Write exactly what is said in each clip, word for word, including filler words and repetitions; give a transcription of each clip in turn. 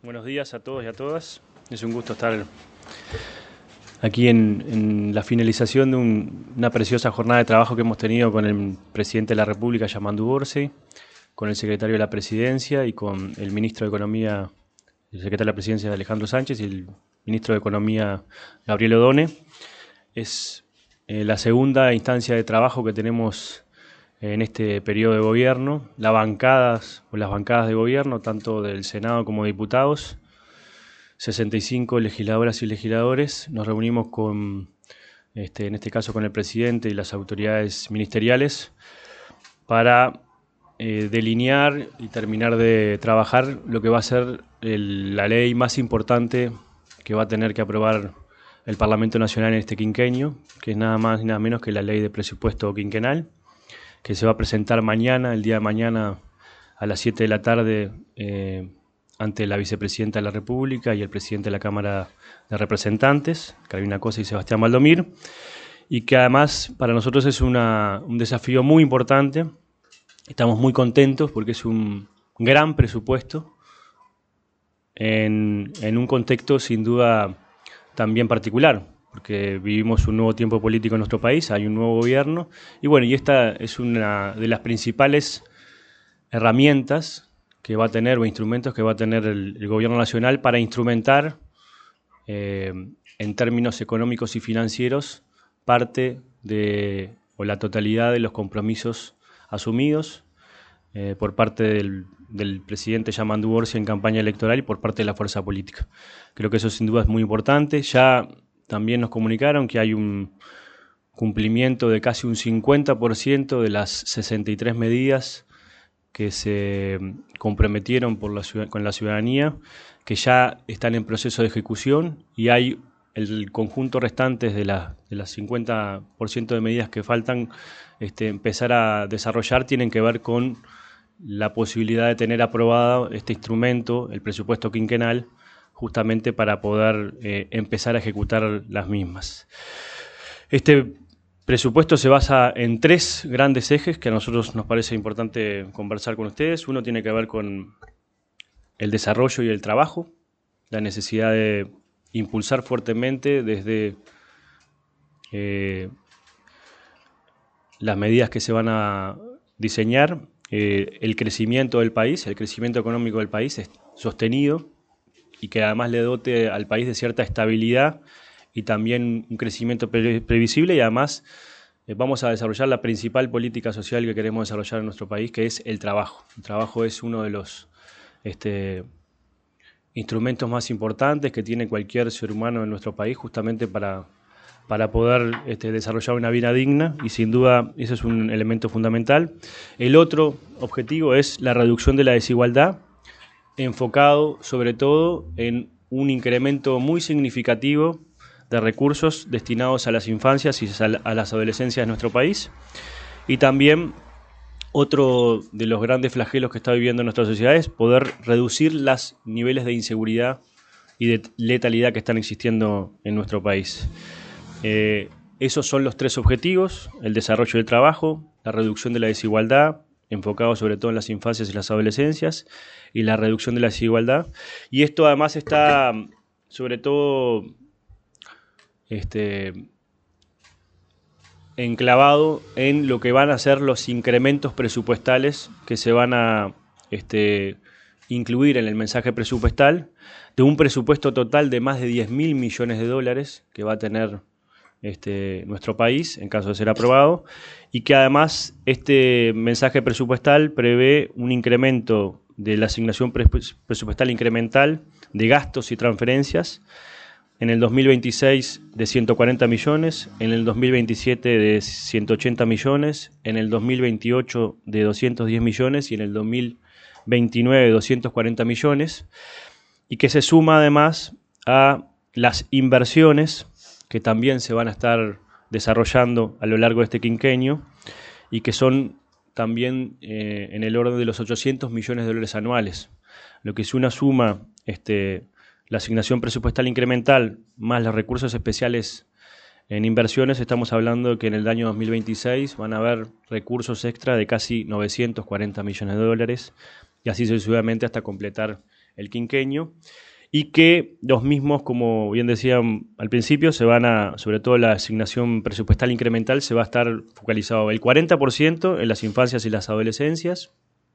Buenos días a todos y a todas. Es un gusto estar aquí en, en la finalización de un, una preciosa jornada de trabajo que hemos tenido con el presidente de la República, Yamandu Orsi, con el secretario de la Presidencia y con el ministro de Economía, el secretario de la Presidencia, Alejandro Sánchez, y el ministro de Economía, Gabriel Odone. Es eh, la segunda instancia de trabajo que tenemos en este periodo de gobierno. Las bancadas o las bancadas de gobierno, tanto del Senado como de diputados, sesenta y cinco legisladoras y legisladores, nos reunimos con, este, en este caso con el presidente y las autoridades ministeriales para eh, delinear y terminar de trabajar lo que va a ser el, la ley más importante que va a tener que aprobar el Parlamento Nacional en este quinquenio, que es nada más y nada menos que la ley de presupuesto quinquenal, que se va a presentar mañana, el día de mañana, a las siete de la tarde, eh, ante la vicepresidenta de la República y el presidente de la Cámara de Representantes, Carolina Cosa y Sebastián Valdomir, y que además para nosotros es una, un desafío muy importante. Estamos muy contentos porque es un gran presupuesto en, en un contexto sin duda también particular, porque vivimos un nuevo tiempo político en nuestro país, hay un nuevo gobierno, y bueno, y esta es una de las principales herramientas que va a tener, o instrumentos que va a tener el, el gobierno nacional para instrumentar, eh, en términos económicos y financieros, parte de, o la totalidad de los compromisos asumidos eh, por parte del, del presidente Yamandu Orsi en campaña electoral y por parte de la fuerza política. Creo que eso sin duda es muy importante. Ya también nos comunicaron que hay un cumplimiento de casi un cincuenta por ciento de las sesenta y tres medidas que se comprometieron por la, con la ciudadanía, que ya están en proceso de ejecución, y hay el conjunto restante de, la, de las cincuenta por ciento de medidas que faltan este, empezar a desarrollar, tienen que ver con la posibilidad de tener aprobado este instrumento, el presupuesto quinquenal, justamente para poder eh, empezar a ejecutar las mismas. Este presupuesto se basa en tres grandes ejes que a nosotros nos parece importante conversar con ustedes. Uno tiene que ver con el desarrollo y el trabajo, la necesidad de impulsar fuertemente desde eh, las medidas que se van a diseñar, eh, el crecimiento del país, el crecimiento económico del país es sostenido, y que además le dote al país de cierta estabilidad y también un crecimiento pre previsible, y además eh, vamos a desarrollar la principal política social que queremos desarrollar en nuestro país, que es el trabajo. El trabajo es uno de los este, instrumentos más importantes que tiene cualquier ser humano en nuestro país, justamente para, para poder este, desarrollar una vida digna, y sin duda ese es un elemento fundamental. El otro objetivo es la reducción de la desigualdad, enfocado sobre todo en un incremento muy significativo de recursos destinados a las infancias y a las adolescencias de nuestro país, y también otro de los grandes flagelos que está viviendo nuestra sociedad es poder reducir los niveles de inseguridad y de letalidad que están existiendo en nuestro país. Eh, esos son los tres objetivos: el desarrollo del trabajo, la reducción de la desigualdad, enfocado sobre todo en las infancias y las adolescencias, y la reducción de la desigualdad. Y esto además está sobre todo este, enclavado en lo que van a ser los incrementos presupuestales que se van a este, incluir en el mensaje presupuestal, de un presupuesto total de más de diez mil millones de dólares que va a tener Este, nuestro país en caso de ser aprobado, y que además este mensaje presupuestal prevé un incremento de la asignación presupuestal incremental de gastos y transferencias en el dos mil veintiséis de ciento cuarenta millones, en el dos mil veintisiete de ciento ochenta millones, en el dos mil veintiocho de doscientos diez millones y en el dos mil veintinueve de doscientos cuarenta millones, y que se suma además a las inversiones que también se van a estar desarrollando a lo largo de este quinquenio, y que son también eh, en el orden de los ochocientos millones de dólares anuales. Lo que es una suma, este, la asignación presupuestal incremental más los recursos especiales en inversiones, estamos hablando de que en el año dos mil veintiséis van a haber recursos extra de casi novecientos cuarenta millones de dólares, y así sucesivamente hasta completar el quinquenio, y que los mismos, como bien decían al principio, se van a, sobre todo la asignación presupuestal incremental, se va a estar focalizado el cuarenta por ciento en las infancias y las adolescencias,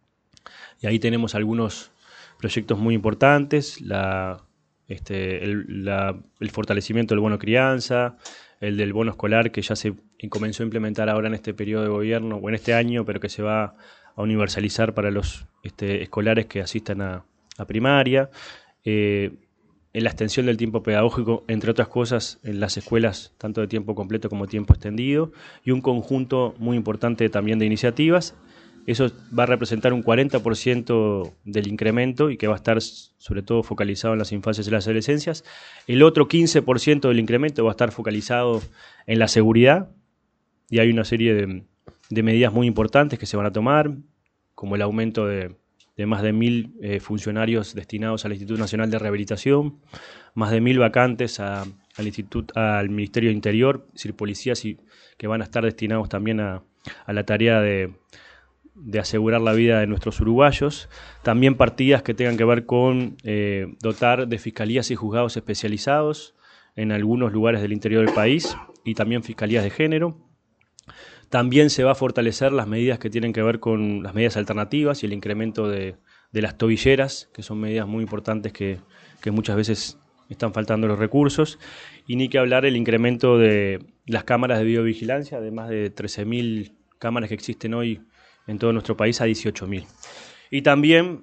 y ahí tenemos algunos proyectos muy importantes, la, este, el, la, el fortalecimiento del bono crianza, el del bono escolar, que ya se comenzó a implementar ahora en este periodo de gobierno, o en este año, pero que se va a universalizar para los este, escolares que asistan a, a primaria. Eh, en la extensión del tiempo pedagógico, entre otras cosas, en las escuelas, tanto de tiempo completo como tiempo extendido, y un conjunto muy importante también de iniciativas. Eso va a representar un cuarenta por ciento del incremento y que va a estar sobre todo focalizado en las infancias y las adolescencias. El otro quince por ciento del incremento va a estar focalizado en la seguridad, y hay una serie de, de medidas muy importantes que se van a tomar, como el aumento de de más de mil eh, funcionarios destinados al Instituto Nacional de Rehabilitación, más de mil vacantes a, al, Instituto, al Ministerio de Interior, es decir, policías y, que van a estar destinados también a, a la tarea de, de asegurar la vida de nuestros uruguayos. También partidas que tengan que ver con eh, dotar de fiscalías y juzgados especializados en algunos lugares del interior del país, y también fiscalías de género. También se va a fortalecer las medidas que tienen que ver con las medidas alternativas y el incremento de, de las tobilleras, que son medidas muy importantes que, que muchas veces están faltando los recursos. Y ni que hablar el incremento de las cámaras de videovigilancia, de más de trece mil cámaras que existen hoy en todo nuestro país, a dieciocho mil. Y también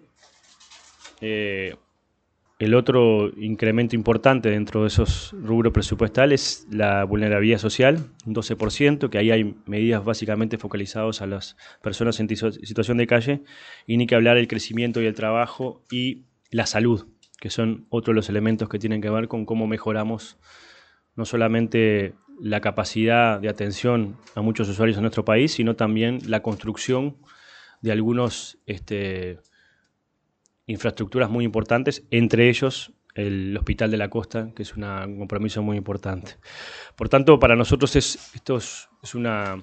eh, el otro incremento importante dentro de esos rubros presupuestales, la vulnerabilidad social, un doce por ciento, que ahí hay medidas básicamente focalizadas a las personas en situación de calle, y ni que hablar el crecimiento y el trabajo y la salud, que son otros de los elementos que tienen que ver con cómo mejoramos no solamente la capacidad de atención a muchos usuarios en nuestro país, sino también la construcción de algunos este, infraestructuras muy importantes, entre ellos el Hospital de la Costa, que es una, un compromiso muy importante. Por tanto, para nosotros es, esto es, es una,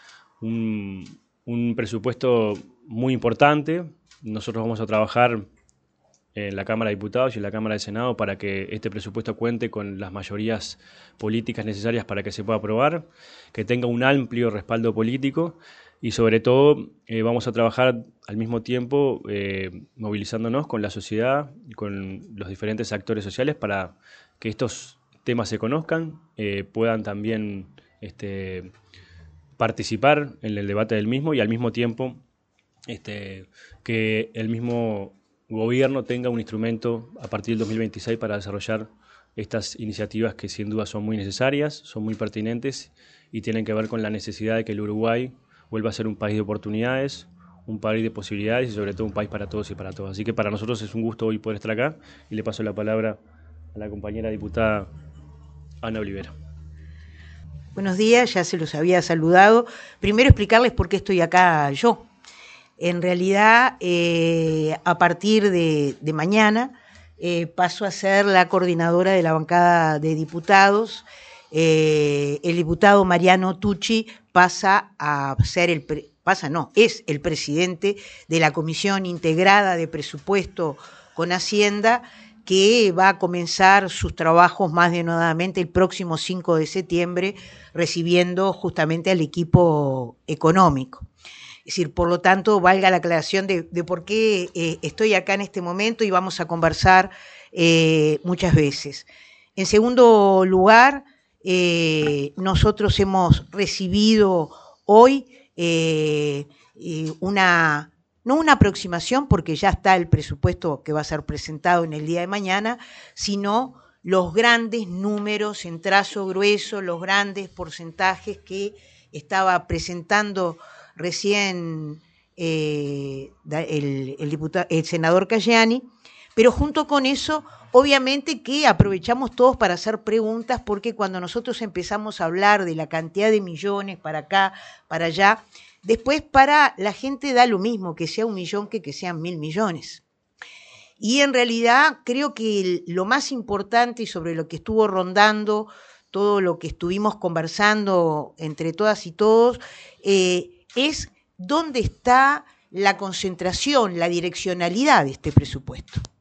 un, un presupuesto muy importante. Nosotros vamos a trabajar en la Cámara de Diputados y en la Cámara de Senado para que este presupuesto cuente con las mayorías políticas necesarias para que se pueda aprobar, que tenga un amplio respaldo político, y sobre todo eh, vamos a trabajar al mismo tiempo eh, movilizándonos con la sociedad y con los diferentes actores sociales para que estos temas se conozcan, eh, puedan también este, participar en el debate del mismo, y al mismo tiempo este, que el mismo gobierno tenga un instrumento a partir del dos mil veintiséis para desarrollar estas iniciativas que sin duda son muy necesarias, son muy pertinentes y tienen que ver con la necesidad de que el Uruguay vuelva a ser un país de oportunidades, un país de posibilidades y sobre todo un país para todos y para todas. Así que para nosotros es un gusto hoy poder estar acá, y le paso la palabra a la compañera diputada Ana Olivera. Buenos días, ya se los había saludado. Primero explicarles por qué estoy acá yo. En realidad, eh, a partir de, de mañana eh, paso a ser la coordinadora de la bancada de diputados. Eh, el diputado Mariano Tucci pasa a ser el, pre, pasa no, es el presidente de la Comisión Integrada de Presupuesto con Hacienda, que va a comenzar sus trabajos más denodadamente el próximo cinco de septiembre, recibiendo justamente al equipo económico. Es decir, por lo tanto, valga la aclaración de, de por qué eh, estoy acá en este momento, y vamos a conversar eh, muchas veces. En segundo lugar, eh, nosotros hemos recibido hoy eh, eh, una, no una aproximación, porque ya está el presupuesto que va a ser presentado en el día de mañana, sino los grandes números en trazo grueso, los grandes porcentajes que estaba presentando recién eh, el, el, diputado, el senador Cayani, pero junto con eso, obviamente que aprovechamos todos para hacer preguntas, porque cuando nosotros empezamos a hablar de la cantidad de millones para acá, para allá, después para la gente da lo mismo que sea un millón que que sean mil millones. Y en realidad creo que lo más importante, y sobre lo que estuvo rondando, todo lo que estuvimos conversando entre todas y todos, eh, es dónde está la concentración, la direccionalidad de este presupuesto.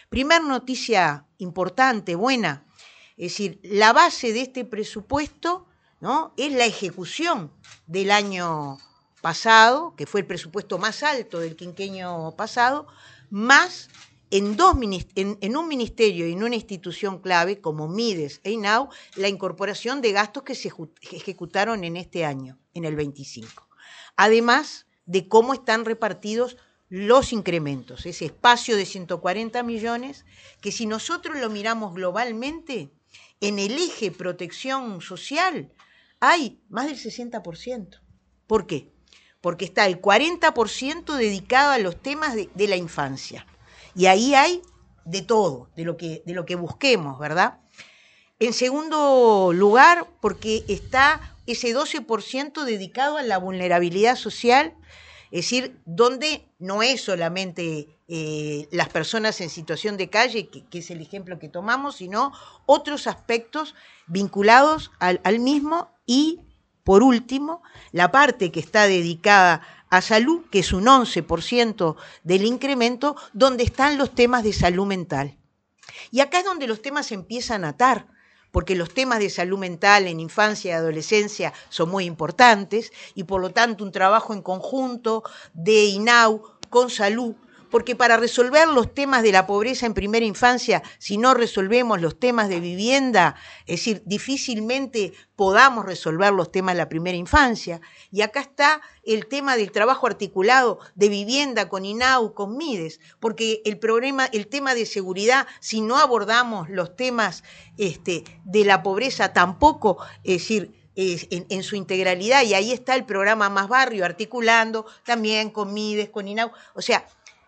Primer noticia importante, buena, es decir, la base de este presupuesto, ¿no?, es la ejecución del año pasado, que fue el presupuesto más alto del quinquenio pasado, más en, dos, en, en un ministerio y en una institución clave como Mides e INAU, la incorporación de gastos que se ejecutaron en este año, en el veinticinco. Además de cómo están repartidos los incrementos, ese espacio de ciento cuarenta millones, que si nosotros lo miramos globalmente, en el eje protección social hay más del sesenta por ciento. ¿Por qué? Porque está el cuarenta por ciento dedicado a los temas de, de la infancia. Y ahí hay de todo, de lo que, de lo que busquemos, ¿verdad? En segundo lugar, porque está ese doce por ciento dedicado a la vulnerabilidad social, es decir, donde no es solamente eh, las personas en situación de calle, que, que es el ejemplo que tomamos, sino otros aspectos vinculados al, al mismo. Y, por último, la parte que está dedicada a salud, que es un once por ciento del incremento, donde están los temas de salud mental. Y acá es donde los temas se empiezan a atar, porque los temas de salud mental en infancia y adolescencia son muy importantes, y por lo tanto un trabajo en conjunto de INAU con salud, porque para resolver los temas de la pobreza en primera infancia, si no resolvemos los temas de vivienda, es decir, difícilmente podamos resolver los temas de la primera infancia. Y acá está el tema del trabajo articulado de vivienda con INAU, con Mides, porque el problema, el tema de seguridad, si no abordamos los temas este, de la pobreza tampoco, es decir, En, en su integralidad, y ahí está el programa Más Barrio articulando también con Mides, con INAU. O sea,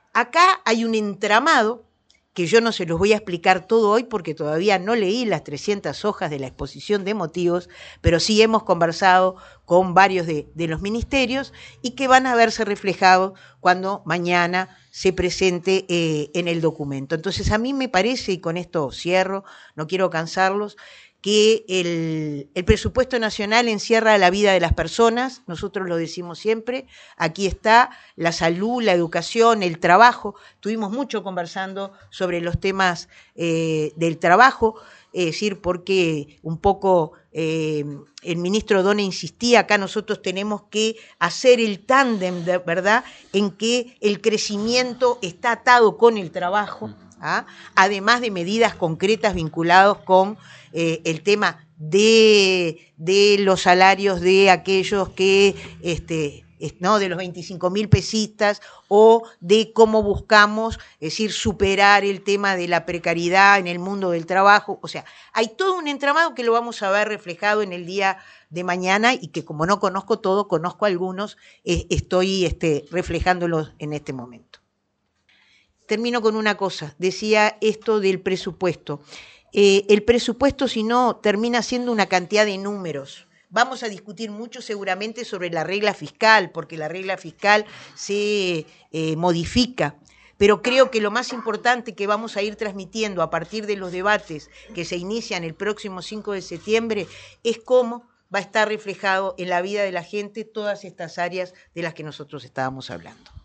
acá hay un entramado que yo no se los voy a explicar todo hoy porque todavía no leí las trescientas hojas de la exposición de motivos, pero sí hemos conversado con varios de, de los ministerios y que van a verse reflejados cuando mañana se presente eh, en el documento. Entonces, a mí me parece, y con esto cierro, no quiero cansarlos, que el, el presupuesto nacional encierra la vida de las personas, nosotros lo decimos siempre, aquí está la salud, la educación, el trabajo, estuvimos mucho conversando sobre los temas eh, del trabajo, es decir, porque un poco eh, el ministro Dona insistía, acá nosotros tenemos que hacer el tándem, de, ¿verdad?, en que el crecimiento está atado con el trabajo, ¿ah?, además de medidas concretas vinculadas con Eh, el tema de, de los salarios de aquellos que, este, ¿no?, de los veinticinco mil pesistas, o de cómo buscamos, es decir, superar el tema de la precariedad en el mundo del trabajo. O sea, hay todo un entramado que lo vamos a ver reflejado en el día de mañana y que, como no conozco todo, conozco algunos, eh, estoy este, reflejándolos en este momento. Termino con una cosa, decía esto del presupuesto. Eh, el presupuesto, si no, termina siendo una cantidad de números. Vamos a discutir mucho seguramente sobre la regla fiscal, porque la regla fiscal se eh, modifica, pero creo que lo más importante que vamos a ir transmitiendo a partir de los debates que se inician el próximo cinco de septiembre es cómo va a estar reflejado en la vida de la gente todas estas áreas de las que nosotros estábamos hablando.